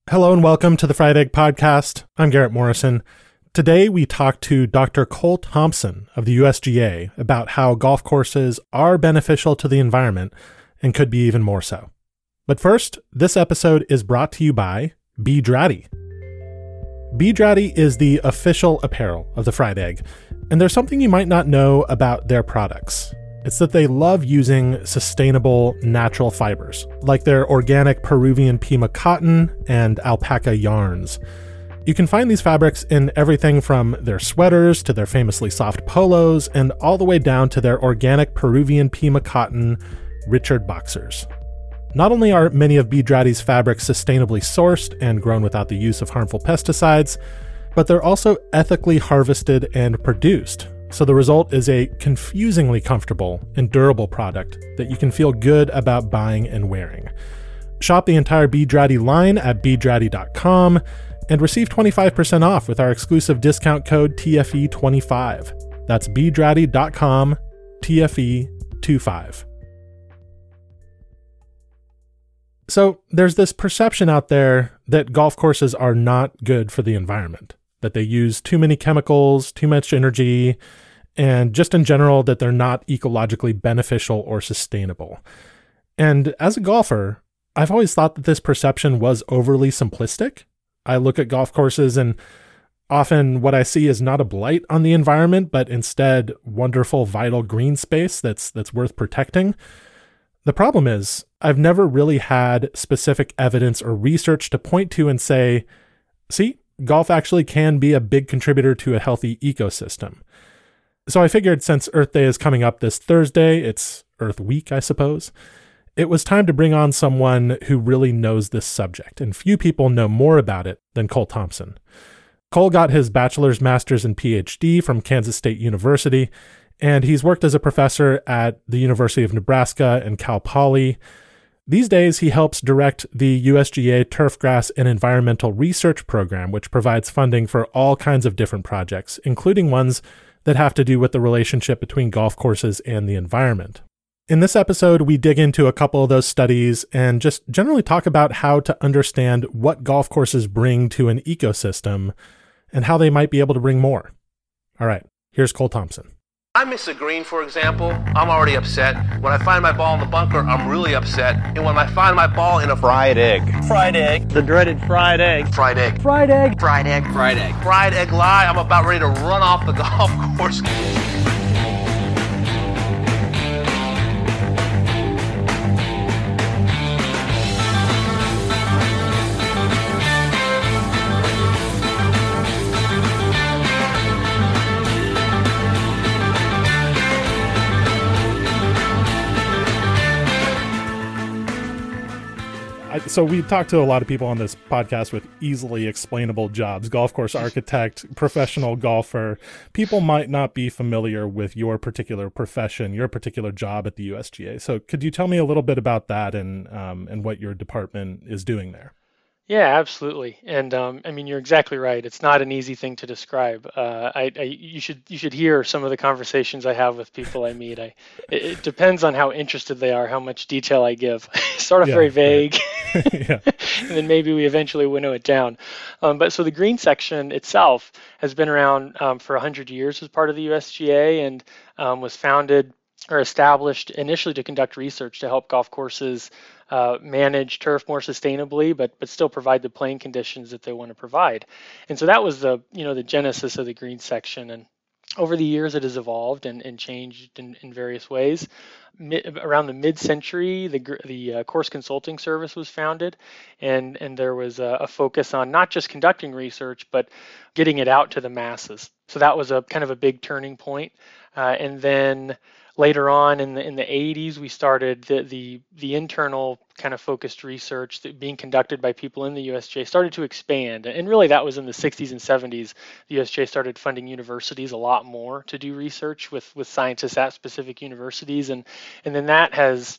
Hello and welcome to the Fried Egg Podcast. I'm Garrett Morrison. Today we talk to Dr. Cole Thompson of the USGA about how golf courses are beneficial to the environment and could be even more so. But first, this episode is brought to you by Beadratty. Beadratty is the official apparel of the Fried Egg, and there's something you might not know about their products. It's that they love using sustainable, natural fibers, like their organic Peruvian Pima cotton and alpaca yarns. You can find these fabrics in everything from their sweaters to their famously soft polos, and all the way down to their organic Peruvian Pima cotton Richard boxers. Not only are many of Beadratty's fabrics sustainably sourced and grown without the use of harmful pesticides, but they're also ethically harvested and produced. So the result is a confusingly comfortable and durable product that you can feel good about buying and wearing. Shop the entire Beadratty line at beadratty.com and receive 25% off with our exclusive discount code TFE25. That's beadratty.com, TFE25. So there's this perception out there that golf courses are not good for the environment, that they use too many chemicals, too much energy, and just in general that they're not ecologically beneficial or sustainable. And as a golfer, I've always thought that this perception was overly simplistic. I look at golf courses and often what I see is not a blight on the environment, but instead wonderful, vital green space that's worth protecting. The problem is I've never really had specific evidence or research to point to and say, see, golf actually can be a big contributor to a healthy ecosystem. So I figured since Earth Day is coming up this Thursday, it's Earth Week, I suppose, it was time to bring on someone who really knows this subject, and few people know more about it than Cole Thompson. Cole got his bachelor's, master's, and PhD from Kansas State University, and he's worked as a professor at the University of Nebraska and Cal Poly. These days, he helps direct the USGA Turfgrass and Environmental Research Program, which provides funding for all kinds of different projects, including ones that have to do with the relationship between golf courses and the environment. In this episode, we dig into a couple of those studies and just generally talk about how to understand what golf courses bring to an ecosystem and how they might be able to bring more. All right, here's Cole Thompson. I miss a green, for example, I'm already upset. When I find my ball in the bunker, I'm really upset. And when I find my ball in a fried egg. Fried egg. The dreaded fried egg. Fried egg. Fried egg. Fried egg. Fried egg. Fried egg lie, I'm about ready to run off the golf course. So we talked to a lot of people on this podcast with easily explainable jobs: golf course architect, professional golfer. People might not be familiar with your particular profession, your particular job at the USGA. So could you tell me a little bit about that and what your department is doing there? Yeah, absolutely. And I mean, you're exactly right. It's not an easy thing to describe. You should hear some of the conversations I have with people I meet. It depends on how interested they are, how much detail I give. Start off very vague, right. Yeah. And then maybe we eventually winnow it down. But so the green section itself has been around for 100 years as part of the USGA and was founded or established initially to conduct research to help golf courses manage turf more sustainably, but still provide the playing conditions that they want to provide. And so that was the genesis of the green section. And over the years, it has evolved and changed in various ways. Around the mid-century, the Course Consulting Service was founded, and there was a focus on not just conducting research, but getting it out to the masses. So that was a kind of a big turning point. And then later on in the 80s, we started the internal kind of focused research that being conducted by people in the USGA started to expand. And really that was in the 60s and 70s. The USGA started funding universities a lot more to do research with scientists at specific universities. And then that has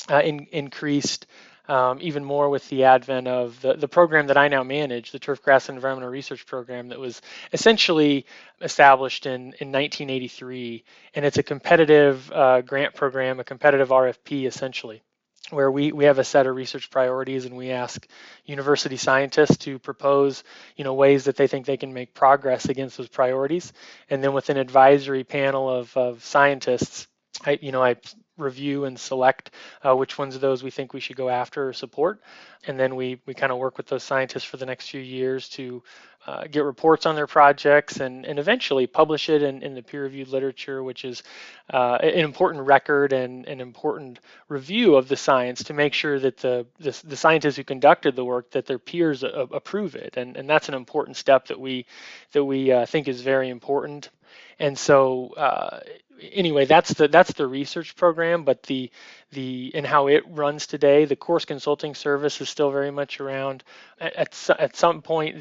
increased even more with the advent of the program that I now manage, the Turfgrass and Environmental Research Program, that was essentially established in 1983. And it's a competitive grant program, a competitive RFP essentially. where we have a set of research priorities and we ask university scientists to propose ways that they think they can make progress against those priorities, and then with an advisory panel of scientists, I review and select which ones of those we think we should go after or support, and then we kind of work with those scientists for the next few years to get reports on their projects and eventually publish it in the peer-reviewed literature, which is an important record and an important review of the science to make sure that the scientists who conducted the work, that their peers approve it, and that's an important step that we think is very important. And so anyway, that's the research program, but the and how it runs today. The course consulting service is still very much around. At some point,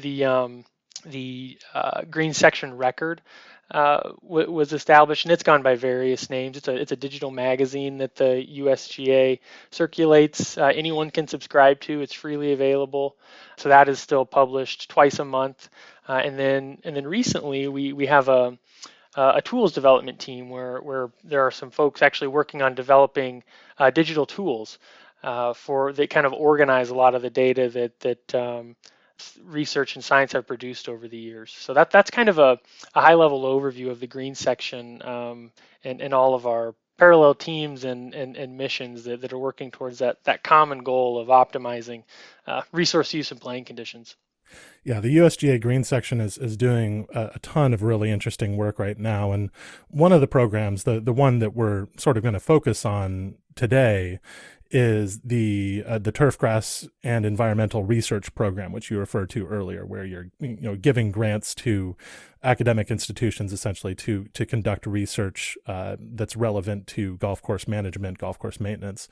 the Green Section Record was established, and it's gone by various names. It's a digital magazine that the USGA circulates. Anyone can subscribe to. It's freely available. So that is still published twice a month. And then recently we have a tools development team where there are some folks actually working on developing digital tools for that kind of organize a lot of the data that research and science have produced over the years. So that's kind of a high level overview of the Green Section and all of our parallel teams and missions that are working towards that common goal of optimizing resource use and playing conditions. Yeah, the USGA Green Section is doing a ton of really interesting work right now. And one of the programs, the one that we're sort of going to focus on today, is the Turfgrass and Environmental Research Program, which you referred to earlier, where you're giving grants to academic institutions essentially to conduct research that's relevant to golf course management, golf course maintenance.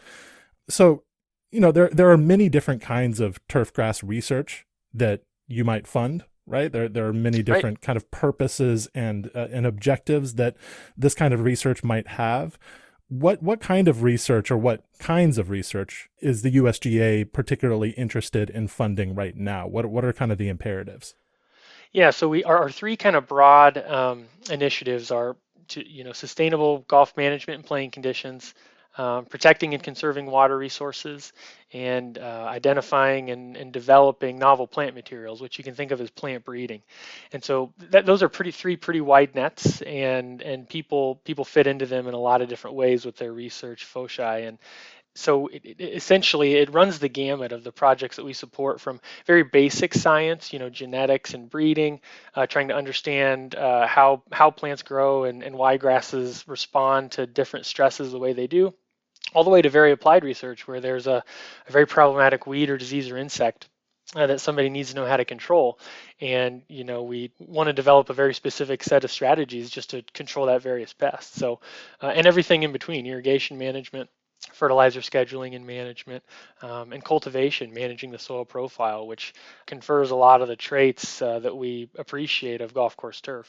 So, there are many different kinds of turfgrass research that you might fund, right? There are many different kind of purposes and objectives that this kind of research might have. What kind of research or what kinds of research is the USGA particularly interested in funding right now? What are kind of the imperatives? Yeah, so our three kind of broad initiatives are to sustainable golf management and playing conditions, protecting and conserving water resources, and identifying and developing novel plant materials, which you can think of as plant breeding. And so those are three pretty wide nets, and people fit into them in a lot of different ways with their research foci. And so essentially it runs the gamut of the projects that we support, from very basic science, genetics and breeding, trying to understand how plants grow and why grasses respond to different stresses the way they do, all the way to very applied research where there's a very problematic weed or disease or insect that somebody needs to know how to control. And, we want to develop a very specific set of strategies just to control that various pest. So, and everything in between: irrigation management, fertilizer scheduling and management, and cultivation, managing the soil profile, which confers a lot of the traits that we appreciate of golf course turf.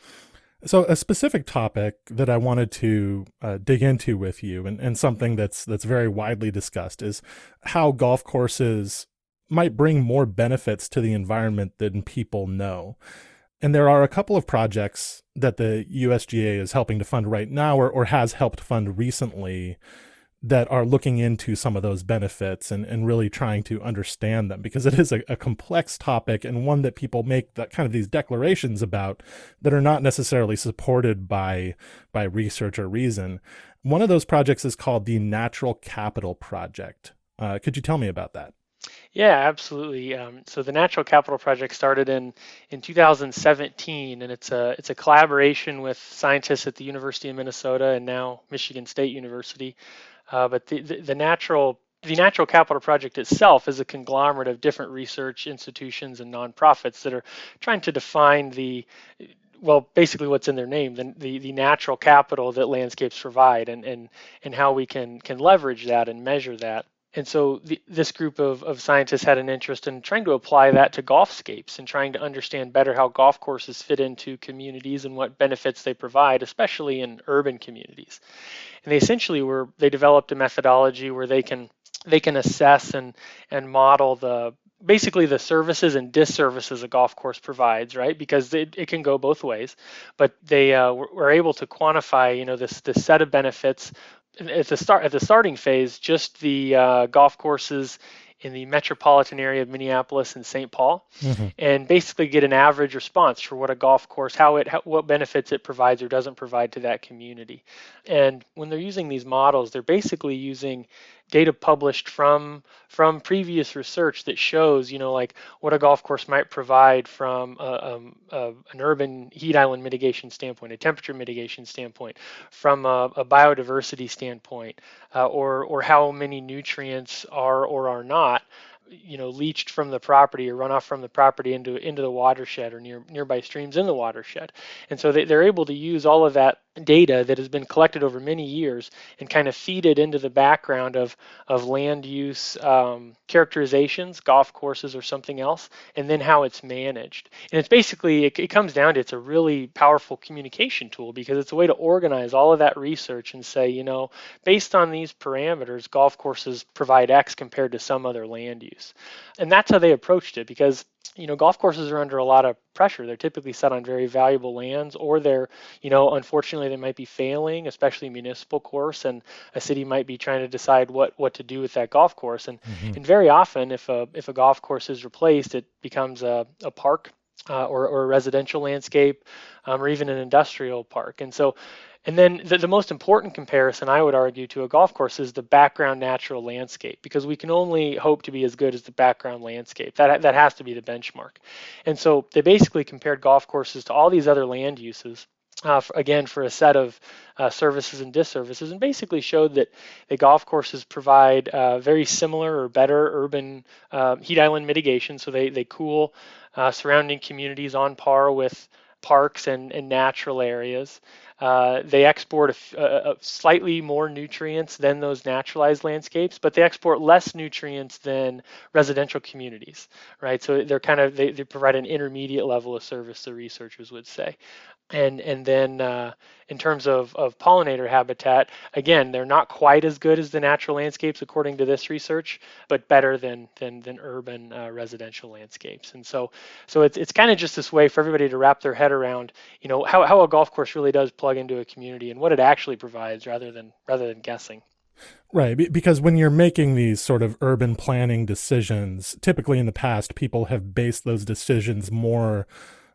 So a specific topic that I wanted to dig into with you, and something that's very widely discussed, is how golf courses might bring more benefits to the environment than people know. And there are a couple of projects that the USGA is helping to fund right now, or has helped fund recently, that are looking into some of those benefits and really trying to understand them, because it is a complex topic, and one that people make that kind of these declarations about that are not necessarily supported by research or reason. One of those projects is called the Natural Capital Project. Could you tell me about that? Yeah, absolutely. So the Natural Capital Project started in 2017, and it's a collaboration with scientists at the University of Minnesota and now Michigan State University. But the Natural Capital Project itself is a conglomerate of different research institutions and nonprofits that are trying to define basically what's in their name, the natural capital that landscapes provide, and how we can leverage that and measure that. And so this group of scientists had an interest in trying to apply that to golfscapes and trying to understand better how golf courses fit into communities and what benefits they provide, especially in urban communities. And they developed a methodology where they can assess and model basically the services and disservices a golf course provides, right? Because it can go both ways. But they were able to quantify, this set of benefits at the starting phase, just the golf courses in the metropolitan area of Minneapolis and St. Paul, Hmm. and basically get an average response for what a golf course, what benefits it provides or doesn't provide to that community. And when they're using these models, they're basically using data published from previous research that shows, like what a golf course might provide from an urban heat island mitigation standpoint, a temperature mitigation standpoint, from a biodiversity standpoint, or how many nutrients are or are not leached from the property or run off from the property into the watershed or nearby streams in the watershed. And so they're able to use all of that data that has been collected over many years and kind of feed it into the background of land use characterizations, golf courses or something else, and then how it's managed. And it's basically, it comes down to, it's a really powerful communication tool because it's a way to organize all of that research and say, based on these parameters, golf courses provide X compared to some other land use. And that's how they approached it because golf courses are under a lot of pressure. They're typically set on very valuable lands, or they're, unfortunately, they might be failing, especially a municipal course, and a city might be trying to decide what to do with that golf course. And very often, if a golf course is replaced, it becomes a park or a residential landscape, or even an industrial park. And then the most important comparison, I would argue, to a golf course is the background natural landscape, because we can only hope to be as good as the background landscape. That has to be the benchmark. And so they basically compared golf courses to all these other land uses, again, for a set of services and disservices, and basically showed that the golf courses provide very similar or better urban heat island mitigation. So they cool surrounding communities on par with parks and natural areas. They export a slightly more nutrients than those naturalized landscapes, but they export less nutrients than residential communities, right? So they provide an intermediate level of service, the researchers would say. And then in terms of pollinator habitat, again, they're not quite as good as the natural landscapes according to this research, but better than urban residential landscapes. And so it's kind of just this way for everybody to wrap their head around, how a golf course really does plug into a community and what it actually provides, rather than guessing. Right, because when you're making these sort of urban planning decisions, typically in the past, people have based those decisions more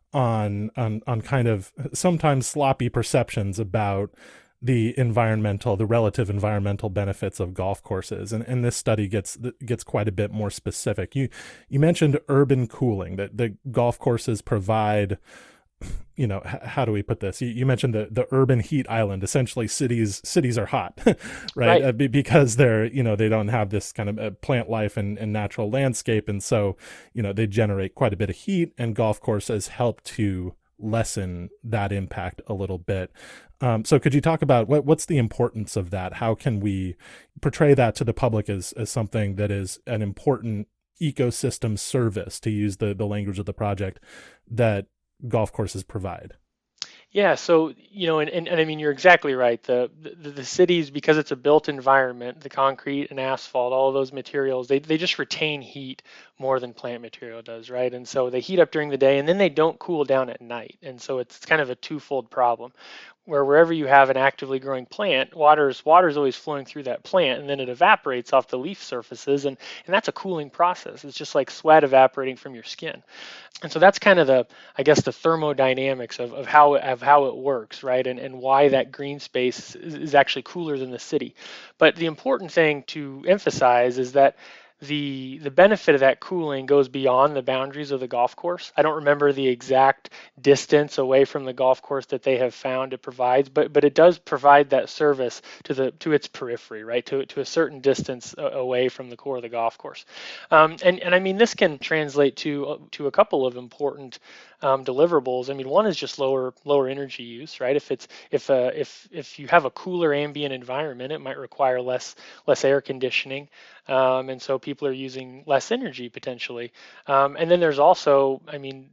on kind of sometimes sloppy perceptions about the relative environmental benefits of golf courses, and this study gets quite a bit more specific. You mentioned urban cooling, that the golf courses provide. How do we put this? You mentioned the urban heat island. Essentially, cities are hot, right? Because they're they don't have this kind of plant life and natural landscape, and so they generate quite a bit of heat. And golf courses help to lessen that impact a little bit. So, could you talk about what's the importance of that? How can we portray that to the public as something that is an important ecosystem service, to use the language of the project, that golf courses provide? Yeah, so and I mean, you're exactly right. The cities, because it's a built environment, the concrete and asphalt, all of those materials, they just retain heat more than plant material does, right? And so they heat up during the day, and then they don't cool down at night. And so it's kind of a twofold problem, where wherever you have an actively growing plant, water's always flowing through that plant, and then it evaporates off the leaf surfaces, and that's a cooling process. It's just like sweat evaporating from your skin. And so that's kind of the thermodynamics of how it works, right? And why that green space is actually cooler than the city. But the important thing to emphasize is that the benefit of that cooling goes beyond the boundaries of the golf course. I don't remember the exact distance away from the golf course that they have found it provides, but it does provide that service to its periphery, right? To a certain distance away from the core of the golf course. And I mean, this can translate to a couple of important deliverables. I mean, one is just lower energy use, right? If you have a cooler ambient environment, it might require less air conditioning, and so people are using less energy potentially. And then there's also, I mean,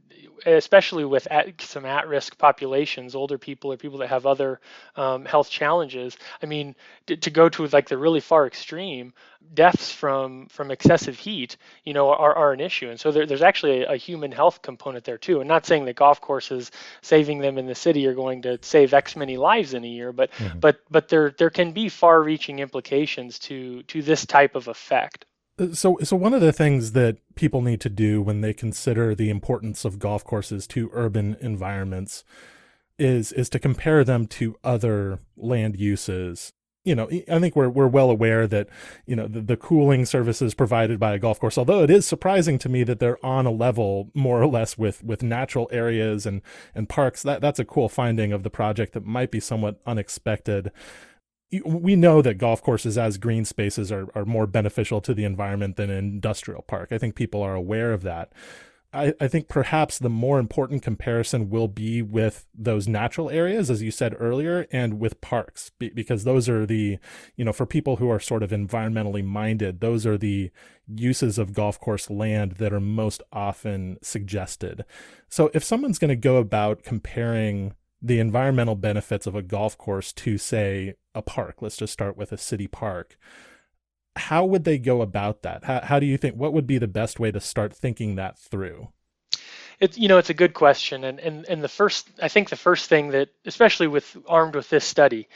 especially with some at-risk populations, older people or people that have other health challenges. I mean, to go to like the really far extreme, deaths from excessive heat, are an issue. And so there's actually a human health component there too. And not saying that golf courses saving them in the city are going to save X many lives in a year, but but there can be far-reaching implications to this type of effect. So one of the things that people need to do when they consider the importance of golf courses to urban environments is to compare them to other land uses. I think we're well aware that, the cooling services provided by a golf course, although it is surprising to me that they're on a level more or less with natural areas and parks. That's a cool finding of the project that might be somewhat unexpected. We know that golf courses as green spaces are more beneficial to the environment than an industrial park. I think people are aware of that. I think perhaps the more important comparison will be with those natural areas, as you said earlier, and with parks, because those are the, for people who are sort of environmentally minded, those are the uses of golf course land that are most often suggested. So if someone's going to go about comparing the environmental benefits of a golf course to, say, a park, let's just start with a city park, how would they go about that? How do you think, what would be the best way to start thinking that through? It's a good question. And the first thing that, especially armed with this study,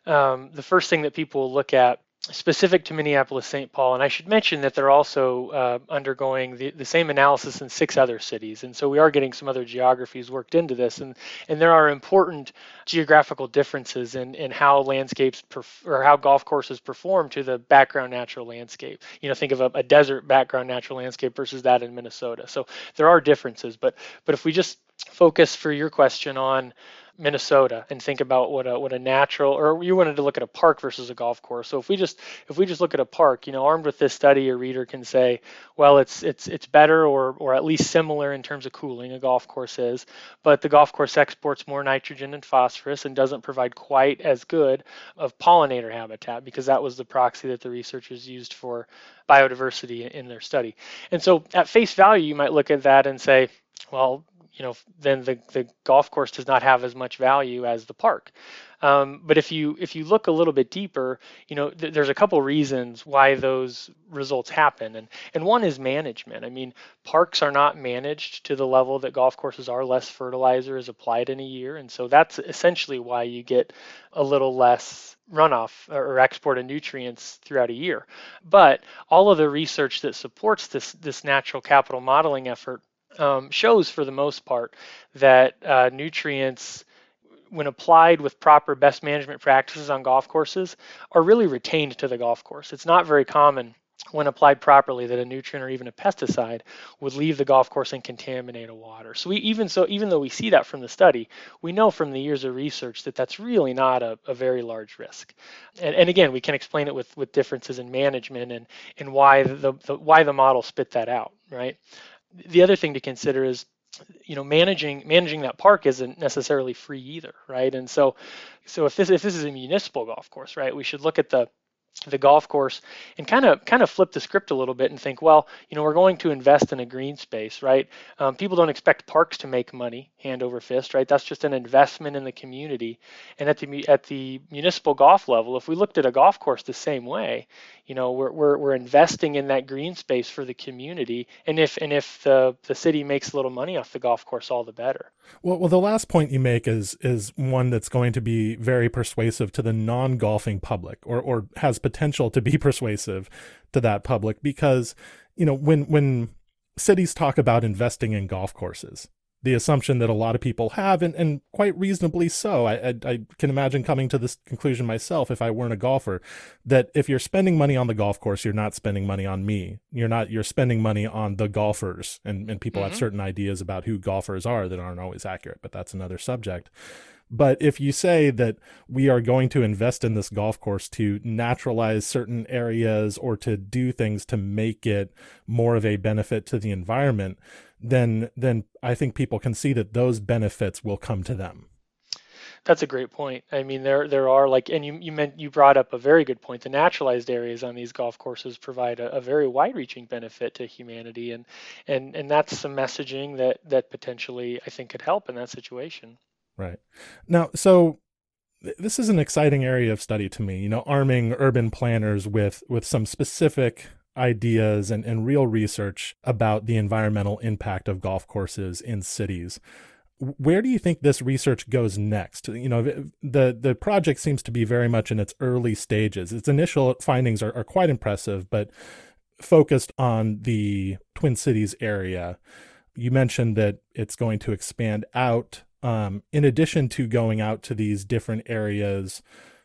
the first thing that people will look at specific to Minneapolis-St. Paul, and I should mention that they're also undergoing the same analysis in 6 other cities, and so we are getting some other geographies worked into this, and there are important geographical differences in how landscapes or how golf courses perform to the background natural landscape. Think of a desert background natural landscape versus that in Minnesota. So there are differences, but if we just focus for your question on Minnesota and think about what a natural, or you wanted to look at a park versus a golf course. So if we just look at a park, armed with this study, a reader can say, well, it's better or at least similar in terms of cooling, a golf course is, but the golf course exports more nitrogen and phosphorus and doesn't provide quite as good of pollinator habitat, because that was the proxy that the researchers used for biodiversity in their study. And so at face value, you might look at that and say, well, then the golf course does not have as much value as the park. But if you look a little bit deeper, there's a couple reasons why those results happen. And one is management. I mean, parks are not managed to the level that golf courses are. Less fertilizer is applied in a year. And so that's essentially why you get a little less runoff or export of nutrients throughout a year. But all of the research that supports this natural capital modeling effort shows for the most part that nutrients, when applied with proper best management practices on golf courses, are really retained to the golf course. It's not very common when applied properly that a nutrient or even a pesticide would leave the golf course and contaminate a water. So even though we see that from the study, we know from the years of research that that's really not a very large risk. And again, we can explain it with differences in management and why the model spit that out, right? The other thing to consider is, managing that park isn't necessarily free either, right? And so if this is a municipal golf course, right, we should look at the golf course and kind of flip the script a little bit and think, well, we're going to invest in a green space, right? People don't expect parks to make money hand over fist, right? That's just an investment in the community. And at the municipal golf level, if we looked at a golf course the same way, we're investing in that green space for the community. And if the city makes a little money off the golf course, all the better. Well, the last point you make is one that's going to be very persuasive to the non-golfing public, or has potential to be persuasive to that public, because, when cities talk about investing in golf courses, the assumption that a lot of people have, and quite reasonably so, I can imagine coming to this conclusion myself if I weren't a golfer, that if you're spending money on the golf course, you're not spending money on me. You're spending money on the golfers, and people have certain ideas about who golfers are that aren't always accurate, but that's another subject. But if you say that we are going to invest in this golf course to naturalize certain areas or to do things to make it more of a benefit to the environment, then I think people can see that those benefits will come to them. That's a great point. I mean, there are like, and you brought up a very good point. The naturalized areas on these golf courses provide a very wide-reaching benefit to humanity, and that's some messaging that potentially I think could help in that situation. Right. Now, so this is an exciting area of study to me, arming urban planners with some specific ideas and real research about the environmental impact of golf courses in cities. Where do you think this research goes next? The project seems to be very much in its early stages. Its initial findings are quite impressive, but focused on the Twin Cities area. You mentioned that it's going to expand out. In addition to going out to these different areas,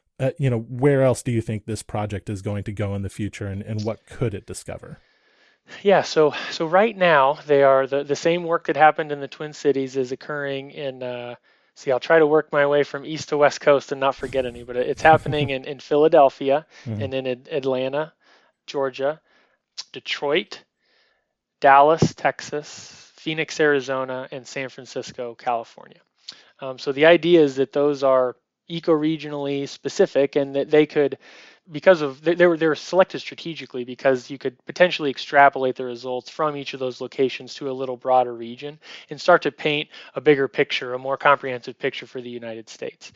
where else do you think this project is going to go in the future, and what could it discover? Yeah, so right now they are the same work that happened in the Twin Cities is occurring in see, I'll try to work my way from east to west coast and not forget any, but it's happening in Philadelphia Mhm. and in Atlanta, Georgia, Detroit, Dallas, Texas, Phoenix, Arizona, and San Francisco, California. So the idea is that those are eco-regionally specific and that they could, because of they were selected strategically because you could potentially extrapolate the results from each of those locations to a little broader region and start to paint a bigger picture, a more comprehensive picture for the United States.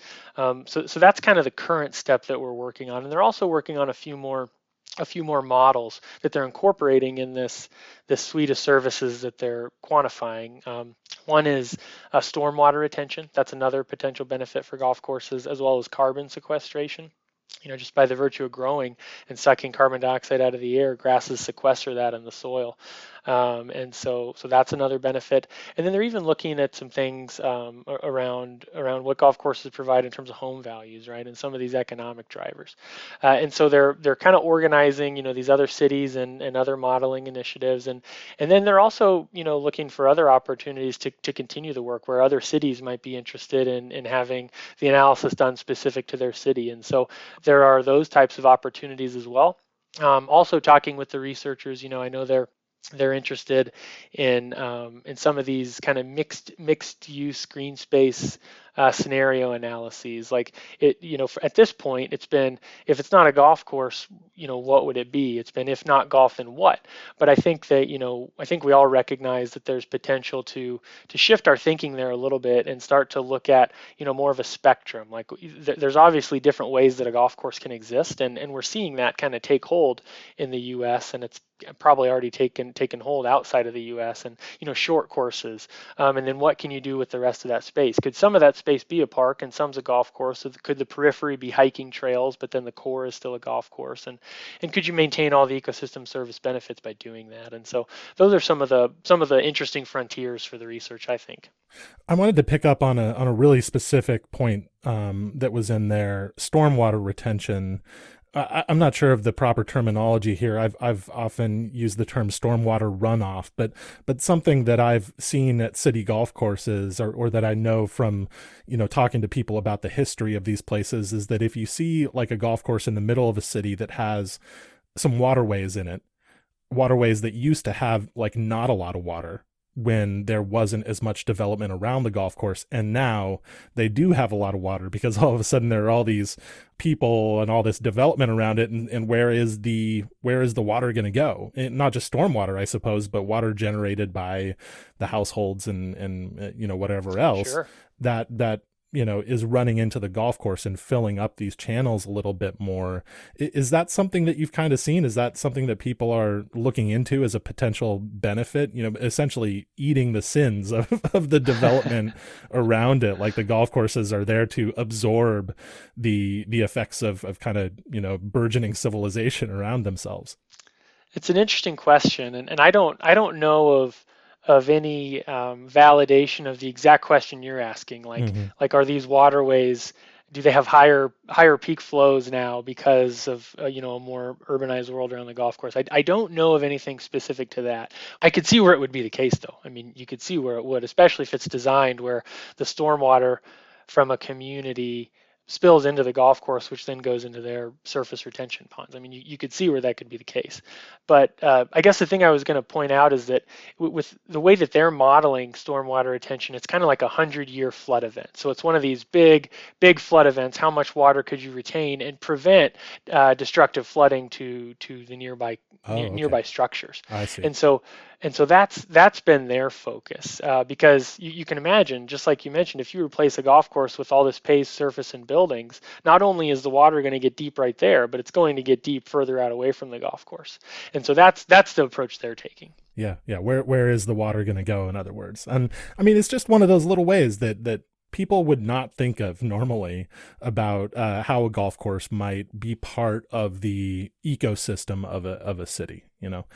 So that's kind of the current step that we're working on, and they're also working on a few more models that they're incorporating in this suite of services that they're quantifying. One is stormwater retention. That's another potential benefit for golf courses, as well as carbon sequestration. Just by the virtue of growing and sucking carbon dioxide out of the air, grasses sequester that in the soil. And so that's another benefit. And then they're even looking at some things around what golf courses provide in terms of home values, right? And some of these economic drivers. And so they're kind of organizing, these other cities and other modeling initiatives. And then they're also, looking for other opportunities to continue the work where other cities might be interested in having the analysis done specific to their city. And so there are those types of opportunities as well. Also talking with the researchers, I know they're interested in some of these kind of mixed use green space scenario analyses. Like at this point, it's been, if it's not a golf course, what would it be? It's been, if not golf, then what? But I think that I think we all recognize that there's potential to shift our thinking there a little bit and start to look at more of a spectrum. Like there's obviously different ways that a golf course can exist, and we're seeing that kind of take hold in the U.S. and it's probably already taken hold outside of the U.S. and short courses, and then what can you do with the rest of that space? Could some of that space be a park and some's a golf course? So could the periphery be hiking trails, but then the core is still a golf course? And could you maintain all the ecosystem service benefits by doing that? And so those are some of the interesting frontiers for the research, I think. I wanted to pick up on a really specific point that was in there: stormwater retention. I'm not sure of the proper terminology here. I've often used the term stormwater runoff, but something that I've seen at city golf courses, or that I know from talking to people about the history of these places, is that if you see like a golf course in the middle of a city that has some waterways in it, waterways that used to have like not a lot of water when there wasn't as much development around the golf course, and now they do have a lot of water because all of a sudden there are all these people and all this development around it, and where is the water going to go? And not just stormwater, I suppose, but water generated by the households and whatever else. Sure. that is running into the golf course and filling up these channels a little bit more. Is that something that you've kind of seen? Is that something that people are looking into as a potential benefit? Essentially eating the sins of the development around it. Like the golf courses are there to absorb the effects of kind of, burgeoning civilization around themselves. It's an interesting question, and I don't know of any validation of the exact question you're asking. Mm-hmm. Like are these waterways, do they have higher peak flows now because of a more urbanized world around the golf course? I don't know of anything specific to that. I could see where it would be the case, though. I mean, you could see where it would, especially if it's designed where the stormwater from a community spills into the golf course, which then goes into their surface retention ponds. I mean, you could see where that could be the case. But I guess the thing I was going to point out is that with the way that they're modeling stormwater retention, it's kind of like a 100-year flood event. So it's one of these big flood events. How much water could you retain and prevent destructive flooding to the nearby structures? I see. And so that's been their focus, because you can imagine, just like you mentioned, if you replace a golf course with all this paved surface and buildings, not only is the water going to get deep right there, but it's going to get deep further out away from the golf course. And so that's the approach they're taking. Yeah. Where is the water going to go, in other words? And I mean, it's just one of those little ways that people would not think of normally about how a golf course might be part of the ecosystem of a city, you know.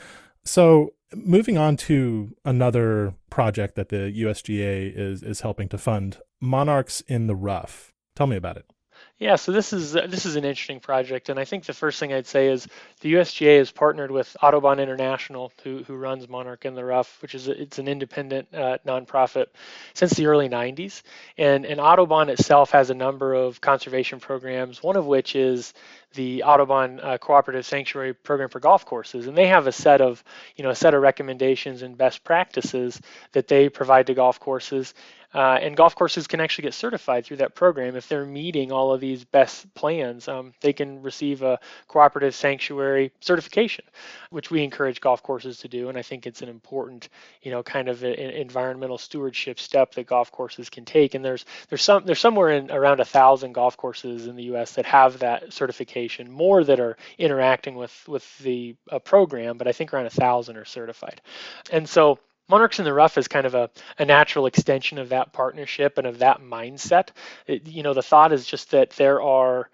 So moving on to another project that the USGA is helping to fund, Monarchs in the Rough. Tell me about it. Yeah, so this is an interesting project, and I think the first thing I'd say is the USGA has partnered with Audubon International, who runs Monarch in the Rough, which is it's an independent nonprofit since the early 90s, and Audubon itself has a number of conservation programs, one of which is the Audubon Cooperative Sanctuary Program for golf courses, and they have a set of recommendations and best practices that they provide to golf courses. And golf courses can actually get certified through that program. If they're meeting all of these best plans, they can receive a cooperative sanctuary certification, which we encourage golf courses to do. And I think it's an important, kind of an environmental stewardship step that golf courses can take. And there's somewhere in around 1,000 golf courses in the U.S. that have that certification, more that are interacting with the program, but I think around 1,000 are certified. And so Monarchs in the Rough is kind of a natural extension of that partnership and of that mindset. The thought is just that there are,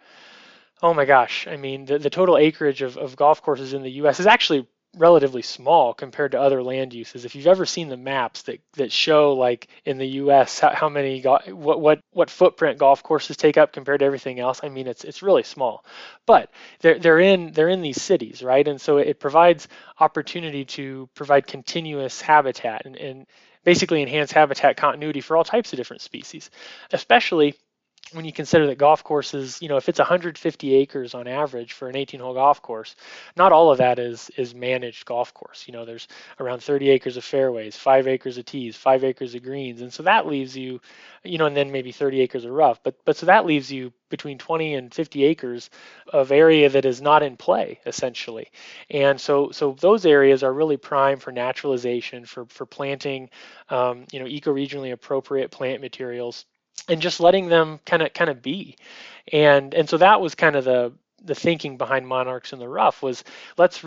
oh my gosh, I mean, the total acreage of golf courses in the U.S. is actually relatively small compared to other land uses. If you've ever seen the maps that show, like in the U.S., how many what footprint golf courses take up compared to everything else, I mean, it's really small. But they're in these cities, right? And so it provides opportunity to provide continuous habitat and basically enhance habitat continuity for all types of different species, especially when you consider that golf courses, if it's 150 acres on average for an 18-hole golf course, not all of that is managed golf course. There's around 30 acres of fairways, 5 acres of tees, 5 acres of greens, and so that leaves you, and then maybe 30 acres of rough. But so that leaves you between 20 and 50 acres of area that is not in play, essentially. And so those areas are really prime for naturalization, for planting, eco-regionally appropriate plant materials, and just letting them kind of be. And so that was kind of the thinking behind Monarchs in the Rough was let's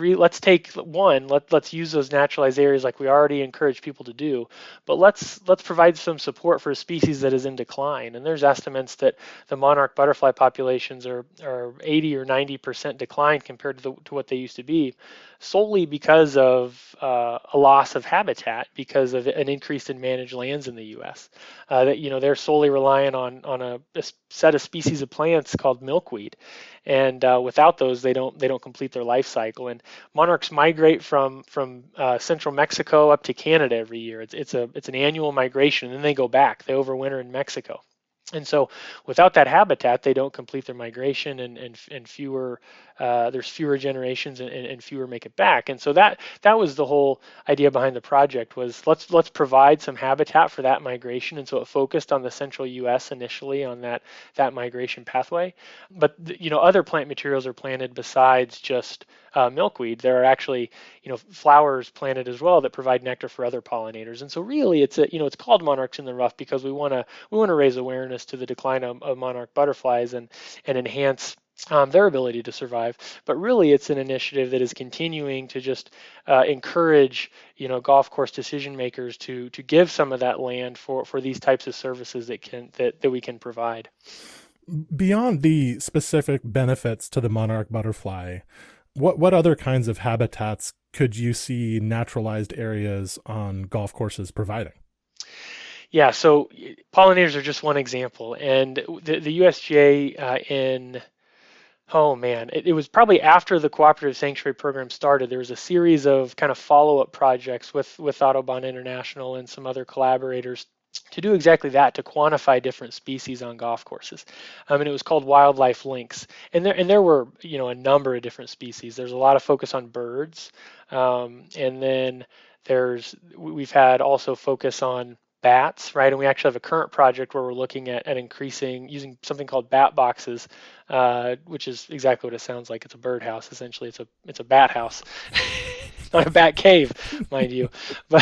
use those naturalized areas like we already encourage people to do, but let's provide some support for a species that is in decline. And there's estimates that the monarch butterfly populations are 80 or 90% decline compared to what they used to be, solely because of a loss of habitat because of an increase in managed lands in the U.S. They're solely reliant on a set of species of plants called milkweed, and without those, they don't complete their life cycle. And monarchs migrate from central Mexico up to Canada every year. It's an annual migration, and then they go back. They overwinter in Mexico. And so without that habitat, they don't complete their migration, and fewer there's fewer generations and fewer make it back. And so that was the whole idea behind the project, was let's provide some habitat for that migration. And so it focused on the central U.S. initially on that migration pathway. But other plant materials are planted besides just milkweed. There are actually flowers planted as well that provide nectar for other pollinators. And so really it's called Monarchs in the Rough because we want to raise awareness to the decline of monarch butterflies and enhance their ability to survive. But really it's an initiative that is continuing to just encourage golf course decision makers to give some of that land for these types of services that we can provide. Beyond the specific benefits to the monarch butterfly, what other kinds of habitats could you see naturalized areas on golf courses providing? Yeah, so pollinators are just one example, and the USGA it was probably after the Cooperative Sanctuary Program started, there was a series of kind of follow-up projects with Audubon International and some other collaborators to do exactly that, to quantify different species on golf courses. And it was called Wildlife Links. And there were, a number of different species. There's a lot of focus on birds, and then we've had also focus on bats, right? And we actually have a current project where we're looking at increasing using something called bat boxes, which is exactly what it sounds like. It's a birdhouse, essentially. It's a bat house. Not a bat cave, mind you,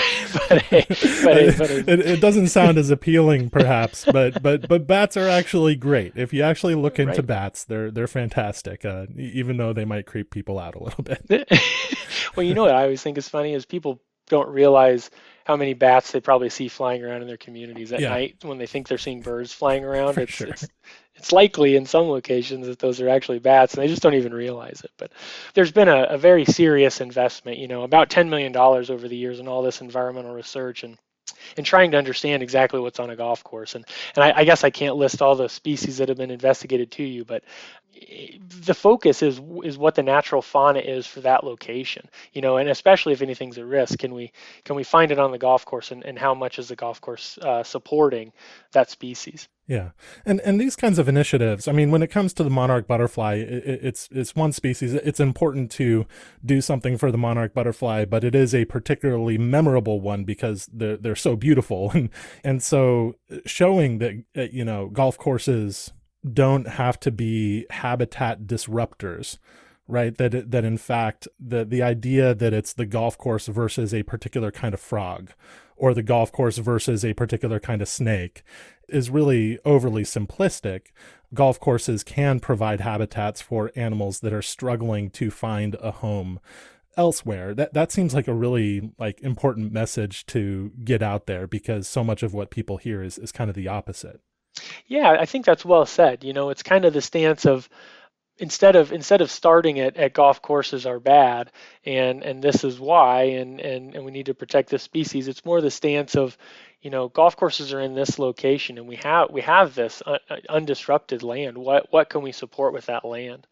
it doesn't sound as appealing, perhaps, but bats are actually great. If you actually look into bats, they're fantastic, even though they might creep people out a little bit. Well, what I always think is funny is people don't realize how many bats they probably see flying around in their communities at night when they think they're seeing birds flying around. It's likely in some locations that those are actually bats, and they just don't even realize it. But there's been a very serious investment, about $10 million over the years in all this environmental research and trying to understand exactly what's on a golf course. And I guess I can't list all the species that have been investigated to you, but the focus is what the natural fauna is for that location, and especially if anything's at risk, can we find it on the golf course, and how much is the golf course supporting that species? Yeah. And these kinds of initiatives, I mean, when it comes to the monarch butterfly, it's one species. It's important to do something for the monarch butterfly, but it is a particularly memorable one because they're so beautiful. And so showing that, golf courses don't have to be habitat disruptors, right? That in fact, the idea that it's the golf course versus a particular kind of frog, or the golf course versus a particular kind of snake, is really overly simplistic. Golf courses can provide habitats for animals that are struggling to find a home elsewhere. That seems like a really important message to get out there, because so much of what people hear is kind of the opposite. Yeah, I think that's well said. It's kind of the stance of instead of starting at golf courses are bad and this is why and we need to protect this species, it's more the stance of golf courses are in this location and we have this undisrupted land. What can we support with that land?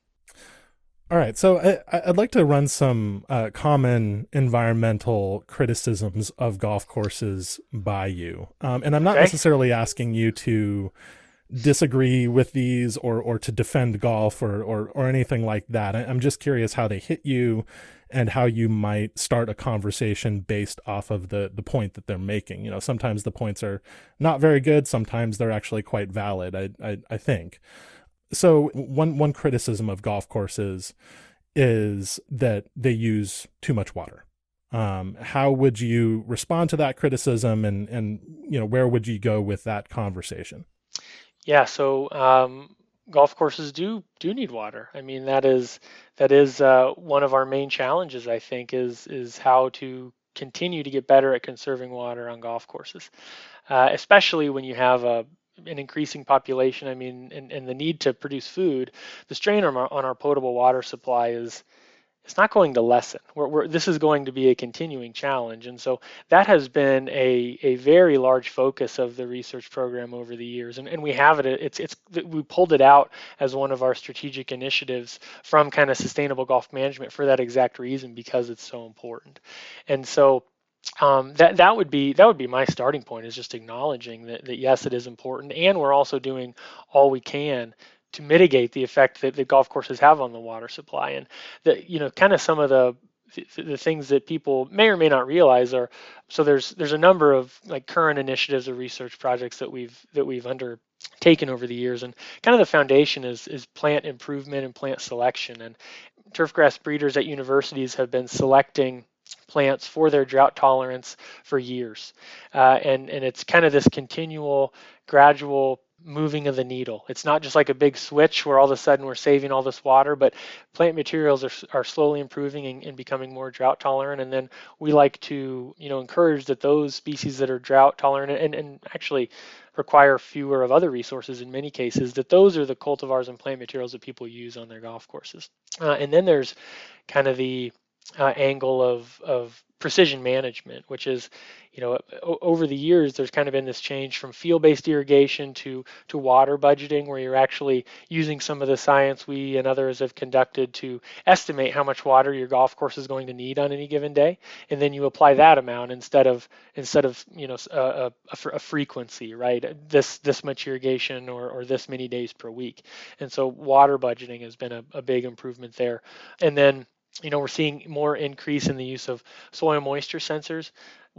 All right, so I'd like to run some common environmental criticisms of golf courses by you, and I'm not necessarily asking you to disagree with these or to defend golf or anything like that. I'm just curious how they hit you and how you might start a conversation based off of the point that they're making. Sometimes the points are not very good. Sometimes they're actually quite valid, I think. So one criticism of golf courses is that they use too much water. How would you respond to that criticism, and where would you go with that conversation? Yeah, so golf courses do need water. I mean, that is one of our main challenges, I think, is how to continue to get better at conserving water on golf courses, especially when you have an increasing population. I mean, and the need to produce food. The strain on our potable water supply it's not going to lessen. This is going to be a continuing challenge, and so that has been a very large focus of the research program over the years. And we have it. We pulled it out as one of our strategic initiatives from kind of sustainable golf management for that exact reason, because it's so important. And so that would be my starting point, is just acknowledging that yes, it is important, and we're also doing all we can to mitigate the effect that the golf courses have on the water supply. And kind of some of the things that people may or may not realize are, so there's a number of current initiatives or research projects that we've undertaken over the years, and kind of the foundation is plant improvement and plant selection. And turfgrass breeders at universities have been selecting plants for their drought tolerance for years, and it's kind of this continual, gradual moving of the needle. It's not just like a big switch where all of a sudden we're saving all this water, but plant materials are slowly improving and becoming more drought tolerant. And then we like to encourage that those species that are drought tolerant and actually require fewer of other resources in many cases, that those are the cultivars and plant materials that people use on their golf courses. And then there's kind of the angle of precision management, which is, over the years, there's kind of been this change from field-based irrigation to water budgeting, where you're actually using some of the science we and others have conducted to estimate how much water your golf course is going to need on any given day, and then you apply that amount instead of a frequency, right? This much irrigation or this many days per week, and so water budgeting has been a big improvement there, and then we're seeing more increase in the use of soil moisture sensors.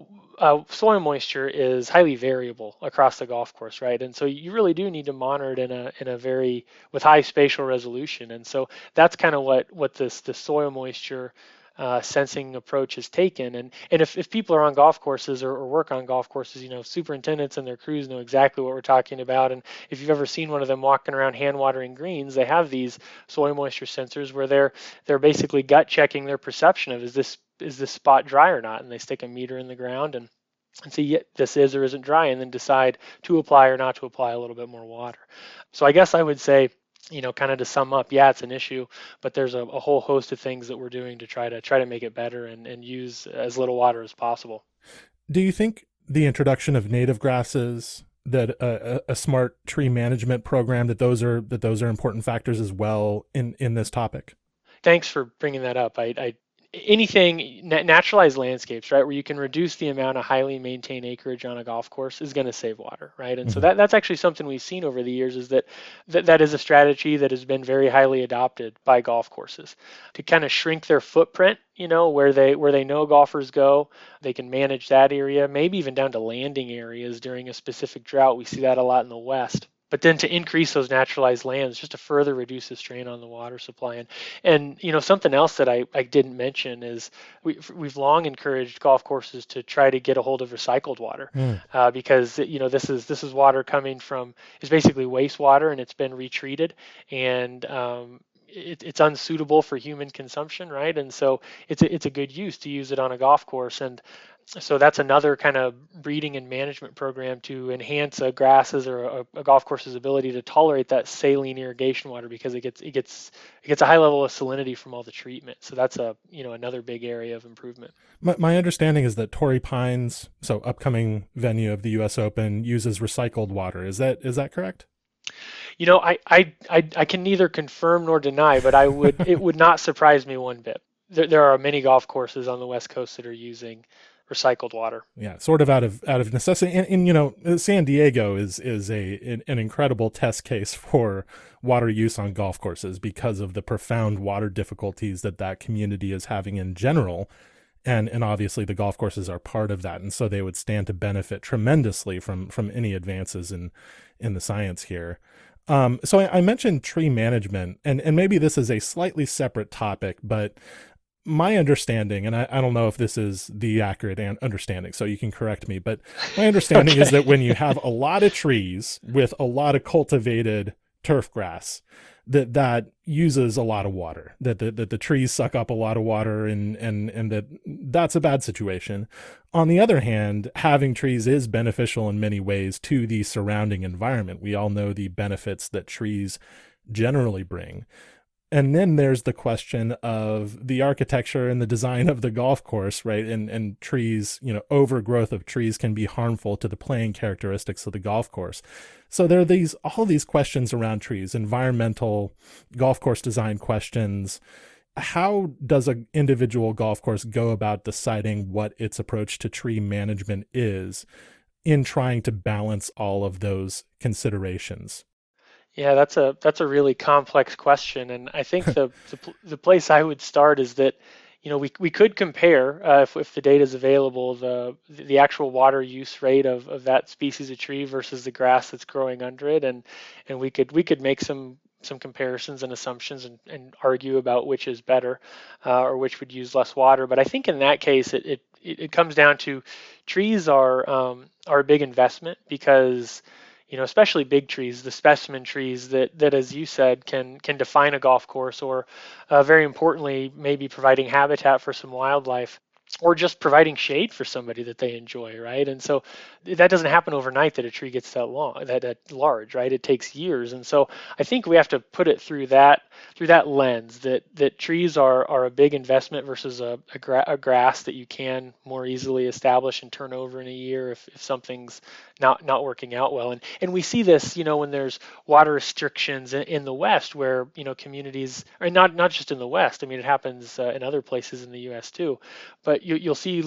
Soil moisture is highly variable across the golf course, right? And so you really do need to monitor it in a very with high spatial resolution. And so that's kind of what the soil moisture sensing approach has taken. And if people are on golf courses or work on golf courses, superintendents and their crews know exactly what we're talking about. And if you've ever seen one of them walking around hand watering greens, they have these soil moisture sensors where they're basically gut checking their perception of is this spot dry or not, and they stick a meter in the ground and see, yeah, this is or isn't dry, and then decide to apply or not to apply a little bit more water. So I guess I would say, kind of to sum up, yeah, it's an issue, but there's a whole host of things that we're doing to try to make it better and use as little water as possible. Do you think the introduction of native grasses, that a smart tree management program, that those are important factors as well in this topic? Thanks for bringing that up. Anything naturalized landscapes, right, where you can reduce the amount of highly maintained acreage on a golf course is going to save water, right? And so that's actually something we've seen over the years, is that is a strategy that has been very highly adopted by golf courses to kind of shrink their footprint, where they know golfers go. They can manage that area, maybe even down to landing areas during a specific drought. We see that a lot in the West. But then to increase those naturalized lands just to further reduce the strain on the water supply. And something else that I didn't mention is we've long encouraged golf courses to try to get a hold of recycled water, because this is water coming from, is basically wastewater, and it's been retreated, and it's unsuitable for human consumption, right? And so it's a good use to use it on a golf course. And so that's another kind of breeding and management program to enhance a grass's or a golf course's ability to tolerate that saline irrigation water, because it gets a high level of salinity from all the treatment. So that's another big area of improvement. My understanding is that Torrey Pines, so upcoming venue of the U.S. Open, uses recycled water. Is that correct? I can neither confirm nor deny, but it would not surprise me one bit. There are many golf courses on the West Coast that are using recycled water. Yeah, sort of out of necessity. And San Diego is an incredible test case for water use on golf courses because of the profound water difficulties that community is having in general. And obviously the golf courses are part of that. And so they would stand to benefit tremendously from any advances in the science here. So I mentioned tree management, and maybe this is a slightly separate topic, but my understanding, and I don't know if this is the accurate understanding, so you can correct me, but my understanding is that when you have a lot of trees with a lot of cultivated turf grass, that uses a lot of water, that the trees suck up a lot of water, and that's a bad situation. On the other hand, having trees is beneficial in many ways to the surrounding environment. We all know the benefits that trees generally bring. And then there's the question of the architecture and the design of the golf course, right? And trees, overgrowth of trees can be harmful to the playing characteristics of the golf course. So there are all these questions around trees, environmental golf course design questions. How does an individual golf course go about deciding what its approach to tree management is in trying to balance all of those considerations? Yeah, that's a really complex question, and I think the place I would start is that we could compare, if the data is available, the actual water use rate of that species of tree versus the grass that's growing under it, and we could make some comparisons and assumptions and argue about which is better, or which would use less water. But I think in that case it comes down to trees are a big investment, because especially big trees, the specimen trees that as you said, can define a golf course, or very importantly, maybe providing habitat for some wildlife. or just providing shade for somebody that they enjoy, right? And so that doesn't happen overnight that a tree gets that long, that large, right? It takes years. And so I think we have to put it through that lens that trees are a big investment versus a grass that you can more easily establish and turn over in a year if something's not working out well. And we see this, when there's water restrictions in the West, where communities, or not just in the West. I mean, it happens in other places in the U.S. too, but you'll see,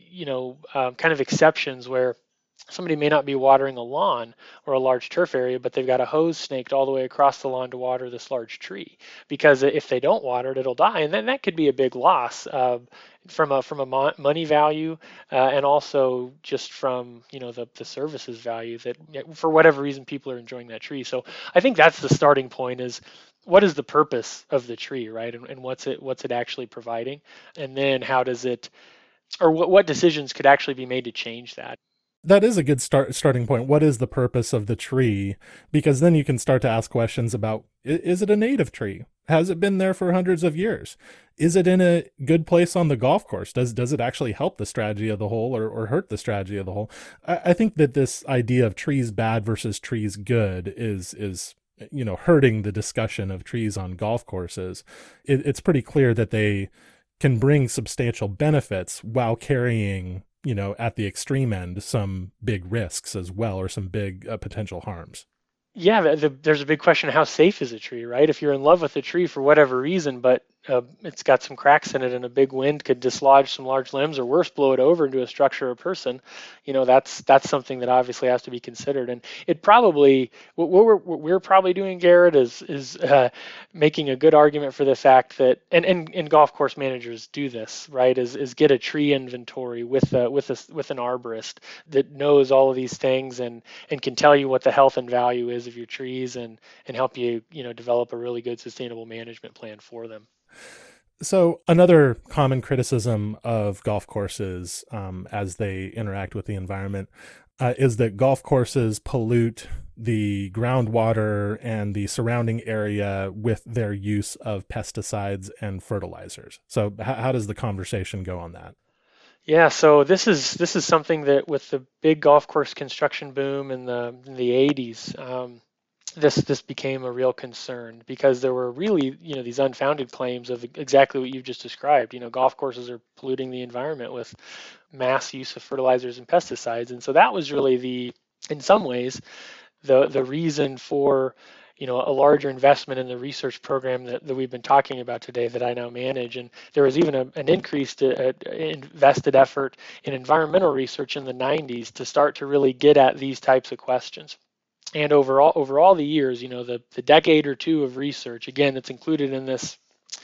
kind of exceptions where somebody may not be watering a lawn or a large turf area, but they've got a hose snaked all the way across the lawn to water this large tree, because if they don't water it, it'll die, and then that could be a big loss from a money value, and also just from the services value that for whatever reason people are enjoying that tree. So I think that's the starting point: is what is the purpose of the tree, right? And what's it actually providing, and then how does it, or what decisions could actually be made to change that. That is a good starting point. What is the purpose of the tree? Because then you can start to ask questions about, is it a native tree? Has it been there for hundreds of years? Is it in a good place on the golf course? Does it actually help the strategy of the hole or hurt the strategy of the hole? I think that this idea of trees bad versus trees good is hurting the discussion of trees on golf courses. It's pretty clear that they can bring substantial benefits while carrying, at the extreme end, some big risks as well, or some big potential harms. Yeah, there's a big question: how safe is a tree, right? If you're in love with a tree for whatever reason, but it's got some cracks in it, and a big wind could dislodge some large limbs, or worse, blow it over into a structure or person, that's something that obviously has to be considered. And it probably, what we're probably doing, Garrett, is making a good argument for the fact that, and golf course managers do this, right? Is get a tree inventory with an arborist that knows all of these things and can tell you what the health and value is of your trees, and help you develop a really good sustainable management plan for them. So another common criticism of golf courses as they interact with the environment is that golf courses pollute the groundwater and the surrounding area with their use of pesticides and fertilizers. So how does the conversation go on that? Yeah, so this is something that, with the big golf course construction boom in the 80s, this became a real concern, because there were really these unfounded claims of exactly what you've just described. Golf courses are polluting the environment with mass use of fertilizers and pesticides, and so that was really in some ways the reason for a larger investment in the research program that we've been talking about today, that I now manage. And there was even an increased invested effort in environmental research in the 90s to start to really get at these types of questions. And over all the years, the decade or two of research, again, that's included in this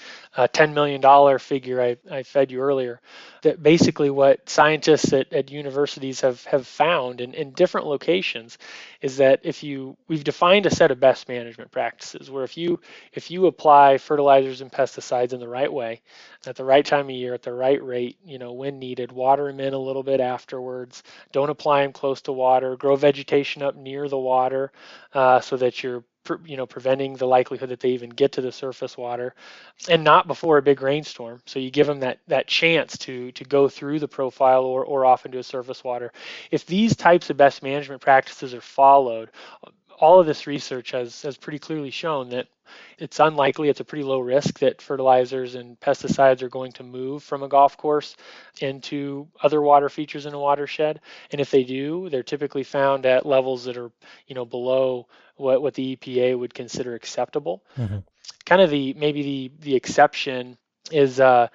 $10 million figure I fed you earlier, that basically what scientists at universities have found in different locations is that we've defined a set of best management practices, where if you apply fertilizers and pesticides in the right way, at the right time of year, at the right rate, when needed, water them in a little bit afterwards, don't apply them close to water, grow vegetation up near the water, so that you're preventing the likelihood that they even get to the surface water, and not before a big rainstorm. So you give them that chance to go through the profile or off into a surface water. If these types of best management practices are followed, all of this research has pretty clearly shown that it's unlikely, it's a pretty low risk, that fertilizers and pesticides are going to move from a golf course into other water features in a watershed. And if they do, they're typically found at levels that are below what the EPA would consider acceptable. Mm-hmm. Kind of the exception is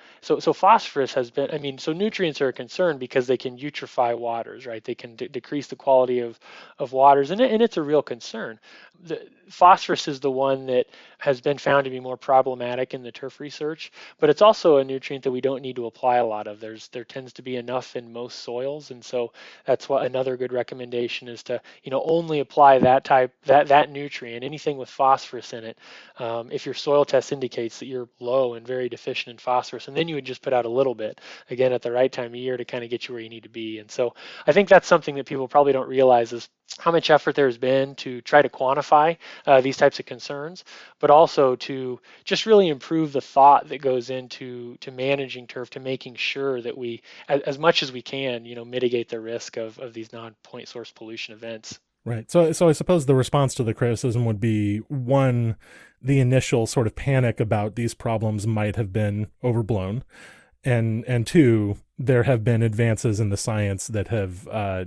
so phosphorus has been, so nutrients are a concern because they can eutrophy waters, right? They can decrease the quality of waters, and it's a real concern. The phosphorus is the one that has been found to be more problematic in the turf research, but it's also a nutrient that we don't need to apply a lot of. There tends to be enough in most soils, and so that's what another good recommendation is, to only apply that nutrient, anything with phosphorus in it, if your soil test indicates that you're low and very deficient nitrogen and phosphorus, and then you would just put out a little bit, again, at the right time of year to kind of get you where you need to be. And so I think that's something that people probably don't realize is how much effort there's been to try to quantify these types of concerns, but also to just really improve the thought that goes into managing turf, to making sure that we, as much as we can, mitigate the risk of these non-point source pollution events. Right. So I suppose the response to the criticism would be, one, the initial sort of panic about these problems might have been overblown, and two, there have been advances in the science that have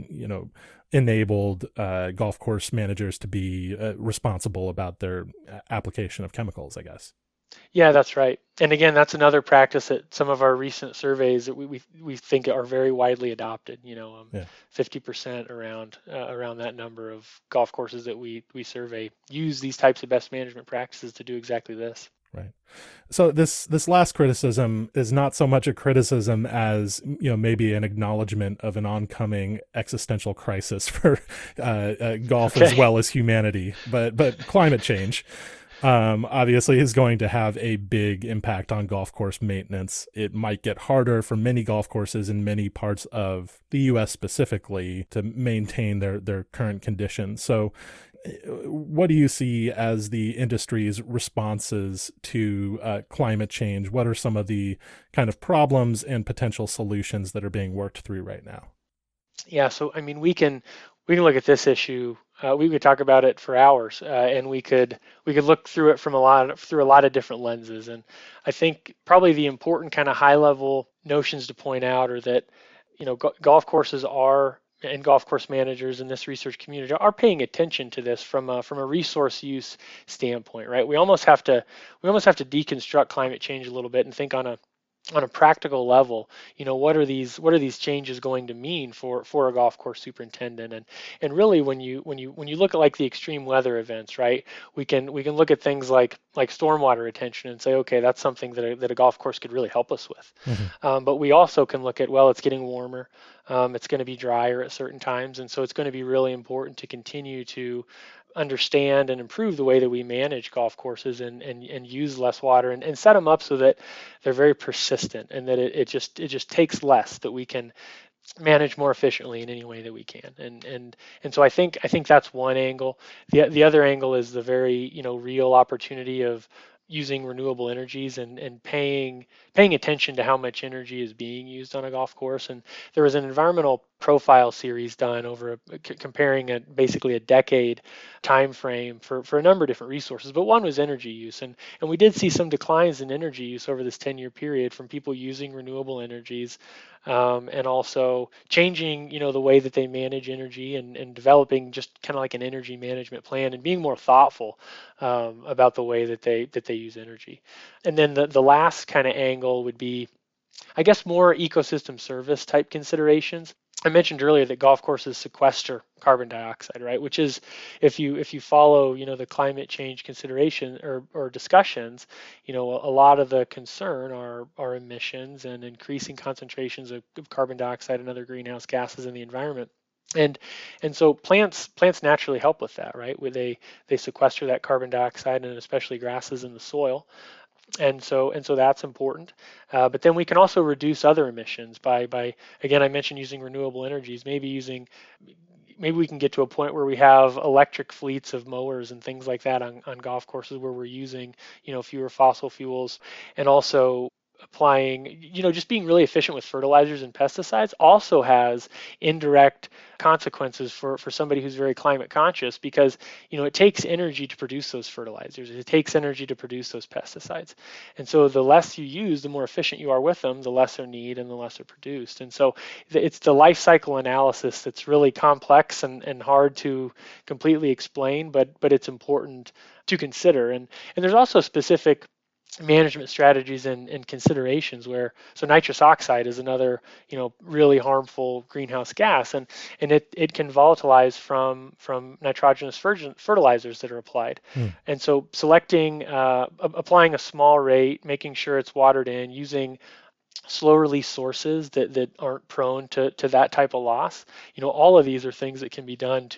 enabled golf course managers to be responsible about their application of chemicals, I guess. Yeah, that's right. And again, that's another practice that some of our recent surveys that we think are very widely adopted. 50% around that number of golf courses that we survey use these types of best management practices to do exactly this. Right. So this last criticism is not so much a criticism as maybe an acknowledgement of an oncoming existential crisis for golf as well as humanity, but climate change. Obviously is going to have a big impact on golf course maintenance. It might get harder for many golf courses in many parts of the U.S. specifically to maintain their current conditions. So what do you see as the industry's responses to climate change? What are some of the kind of problems and potential solutions that are being worked through right now? Yeah, so I mean, we can look at this issue. We could talk about it for hours, and we could look through it through a lot of different lenses. And I think probably the important kind of high level notions to point out are that golf courses are, and golf course managers in this research community are paying attention to this from a resource use standpoint, right? We almost have to deconstruct climate change a little bit and think on a practical level, what are these changes going to mean for a golf course superintendent? And really, when you look at like the extreme weather events, right, we can look at things like stormwater retention and say, okay, that's something that a golf course could really help us with. Mm-hmm. But we also can look at, well, it's getting warmer, it's going to be drier at certain times, and so it's going to be really important to continue to understand and improve the way that we manage golf courses and use less water and set them up so that they're very persistent, and that it just takes less, that we can manage more efficiently in any way that we can. And so I think that's one angle. The other angle is the very real opportunity of using renewable energies and paying attention to how much energy is being used on a golf course. And there was an environmental profile series done over comparing basically a decade time frame for a number of different resources, but one was energy use, and we did see some declines in energy use over this 10-year period from people using renewable energies, and also changing the way that they manage energy and developing just kind of like an energy management plan and being more thoughtful about the way that they use energy. And then the last kind of angle would be, I guess, more ecosystem service type considerations. I mentioned earlier that golf courses sequester carbon dioxide, right? Which is, if you follow the climate change consideration or discussions, a lot of the concern are emissions and increasing concentrations of carbon dioxide and other greenhouse gases in the environment. And so plants naturally help with that, right? Where they sequester that carbon dioxide, and especially grasses in the soil. And so that's important. But then we can also reduce other emissions by again, I mentioned using renewable energies. Maybe we can get to a point where we have electric fleets of mowers and things like that on golf courses, where we're using fewer fossil fuels, and also applying, just being really efficient with fertilizers and pesticides also has indirect consequences for somebody who's very climate conscious, because it takes energy to produce those fertilizers, it takes energy to produce those pesticides, and so the less you use, the more efficient you are with them, the lesser need and the lesser produced. And so it's the life cycle analysis that's really complex and hard to completely explain, but it's important to consider. And there's also specific management strategies and considerations so nitrous oxide is another really harmful greenhouse gas, and it can volatilize from nitrogenous fertilizers that are applied. And so applying a small rate, making sure it's watered in, using slow release sources that aren't prone to that type of loss, all of these are things that can be done to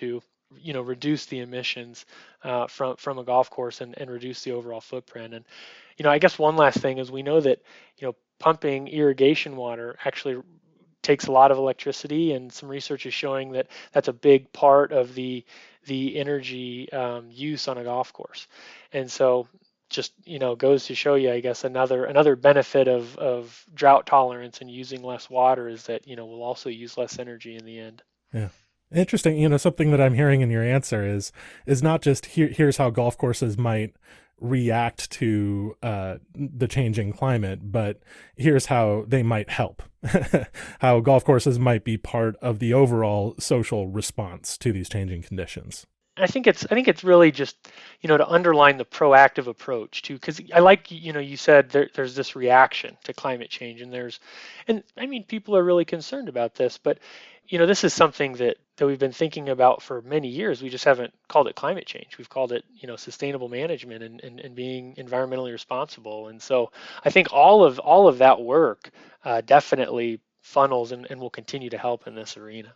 reduce the emissions from a golf course and reduce the overall footprint. And I guess one last thing is we know that pumping irrigation water actually takes a lot of electricity, and some research is showing that that's a big part of the energy use on a golf course. And so just goes to show you, I guess, another benefit of drought tolerance and using less water is that we'll also use less energy in the end. Yeah. Interesting. Something that I'm hearing in your answer is not just here's how golf courses might react to the changing climate, but here's how they might help. How golf courses might be part of the overall social response to these changing conditions. I think it's really just to underline the proactive approach too, because I like you said there's this reaction to climate change, and I mean people are really concerned about this, but this is something that we've been thinking about for many years. We just haven't called it climate change. We've called it sustainable management and being environmentally responsible. And so I think all of that work definitely funnels and will continue to help in this arena.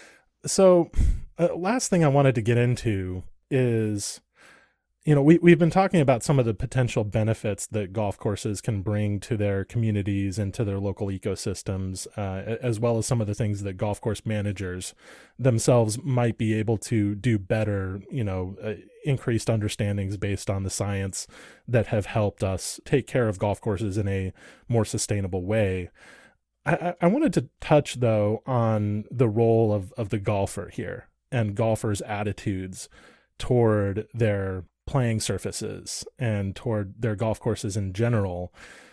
So last thing I wanted to get into is, we've been talking about some of the potential benefits that golf courses can bring to their communities and to their local ecosystems, as well as some of the things that golf course managers themselves might be able to do better, increased understandings based on the science that have helped us take care of golf courses in a more sustainable way. I wanted to touch, though, on the role of the golfer here and golfers' attitudes toward their playing surfaces and toward their golf courses in general.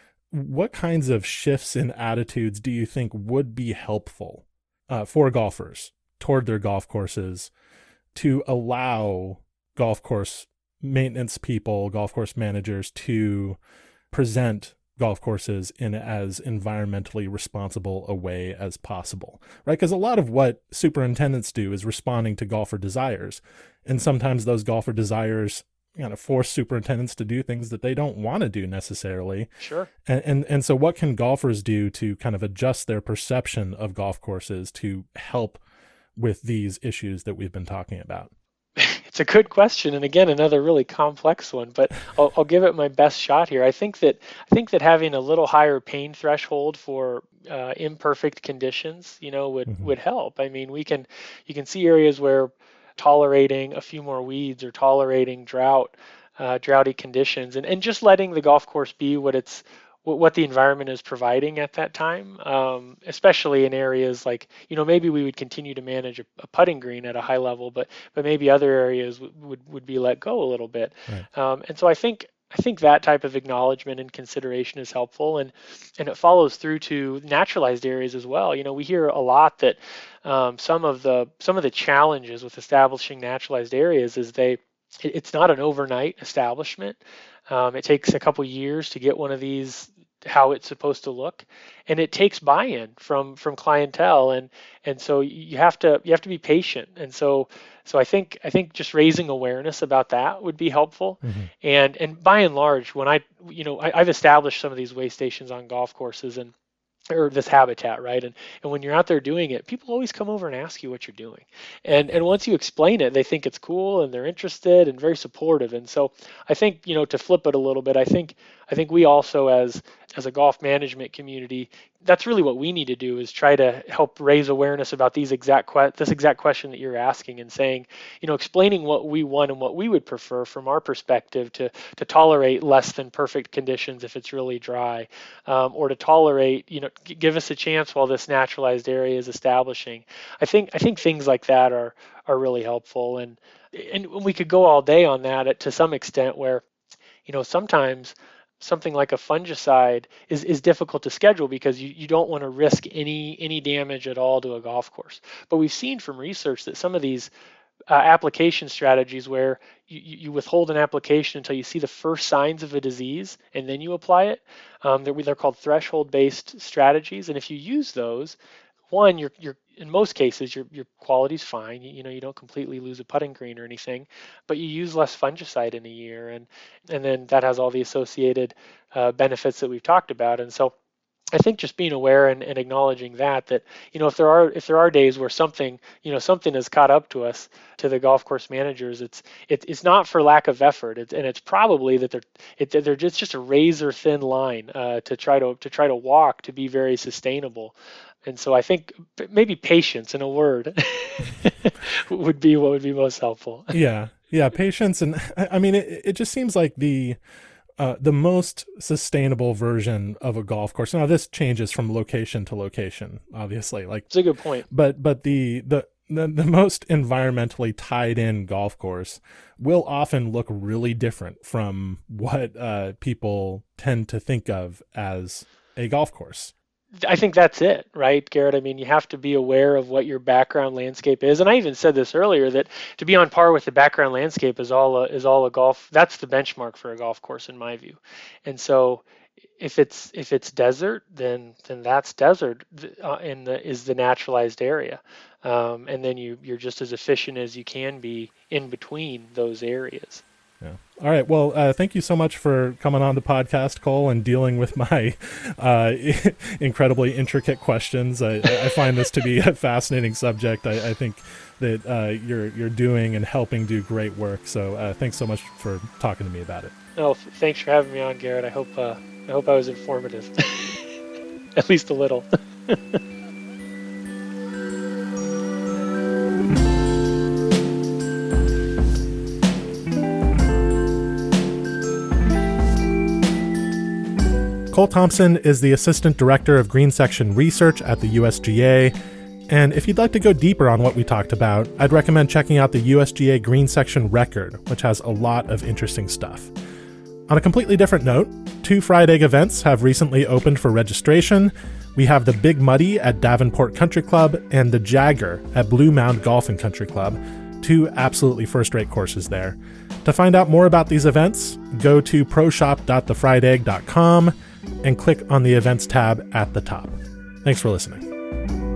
What kinds of shifts in attitudes do you think would be helpful for golfers toward their golf courses to allow golf course maintenance people, golf course managers to present golf courses in as environmentally responsible a way as possible, right? Because a lot of what superintendents do is responding to golfer desires. And sometimes those golfer desires force superintendents to do things that they don't want to do necessarily. Sure. And so what can golfers do to kind of adjust their perception of golf courses to help with these issues that we've been talking about? It's a good question, and again, another really complex one. But I'll give it my best shot here. I think that having a little higher pain threshold for imperfect conditions, would help. I mean, you can see areas where tolerating a few more weeds or tolerating droughty conditions, and just letting the golf course be what the environment is providing at that time, especially in areas like, maybe we would continue to manage a putting green at a high level, but maybe other areas would be let go a little bit. Right. And so I think that type of acknowledgement and consideration is helpful, and it follows through to naturalized areas as well. We hear a lot that some of the challenges with establishing naturalized areas is it's not an overnight establishment. It takes a couple years to get one of these how it's supposed to look, and it takes buy-in from clientele, and so you have to be patient. And so I think just raising awareness about that would be helpful. Mm-hmm. And by and large, when I've established some of these way stations on golf courses or this habitat, right? And when you're out there doing it, people always come over and ask you what you're doing. And once you explain it, they think it's cool and they're interested and very supportive. And so I think, to flip it a little bit, I think we also as a golf management community, that's really what we need to do, is try to help raise awareness about this exact question that you're asking, and saying, explaining what we want and what we would prefer from our perspective to tolerate less than perfect conditions if it's really dry, or to tolerate, give us a chance while this naturalized area is establishing. I think things like that are really helpful, and we could go all day on that to some extent, where, sometimes something like a fungicide is difficult to schedule because you don't want to risk any damage at all to a golf course. But we've seen from research that some of these application strategies where you withhold an application until you see the first signs of a disease and then you apply it, they're called threshold-based strategies. And if you use those, one, you're in most cases your quality's fine. You don't completely lose a putting green or anything, but you use less fungicide in a year, and then that has all the associated benefits that we've talked about. And so I think just being aware and acknowledging that if there are days where something has caught up to us, to the golf course managers, it's not for lack of effort, and it's probably that they're just a razor thin line to try to walk to be very sustainable. And so I think maybe patience, in a word, would be what would be most helpful. Yeah, patience, and I mean it just seems like the most sustainable version of a golf course. Now this changes from location to location, obviously. Like, it's a good point. But the most environmentally tied in golf course will often look really different from what people tend to think of as a golf course. I think that's it, right, Garrett? I mean, you have to be aware of what your background landscape is, and I even said this earlier, that to be on par with the background landscape is all a golf. That's the benchmark for a golf course, in my view. And so, if it's desert, then that's desert is the naturalized area, and then you're just as efficient as you can be in between those areas. Yeah. All right. Well, thank you so much for coming on the podcast, Cole, and dealing with my incredibly intricate questions. I find this to be a fascinating subject. I think that you're doing and helping do great work. So thanks so much for talking to me about it. Oh, thanks for having me on, Garrett. I hope I was informative, at least a little. Cole Thompson is the Assistant Director of Green Section Research at the USGA, and if you'd like to go deeper on what we talked about, I'd recommend checking out the USGA Green Section Record, which has a lot of interesting stuff. On a completely different note, 2 Fried Egg events have recently opened for registration. We have the Big Muddy at Davenport Country Club and the Jagger at Blue Mound Golf and Country Club, 2 absolutely first-rate courses there. To find out more about these events, go to proshop.thefriedegg.com and click on the events tab at the top. Thanks for listening.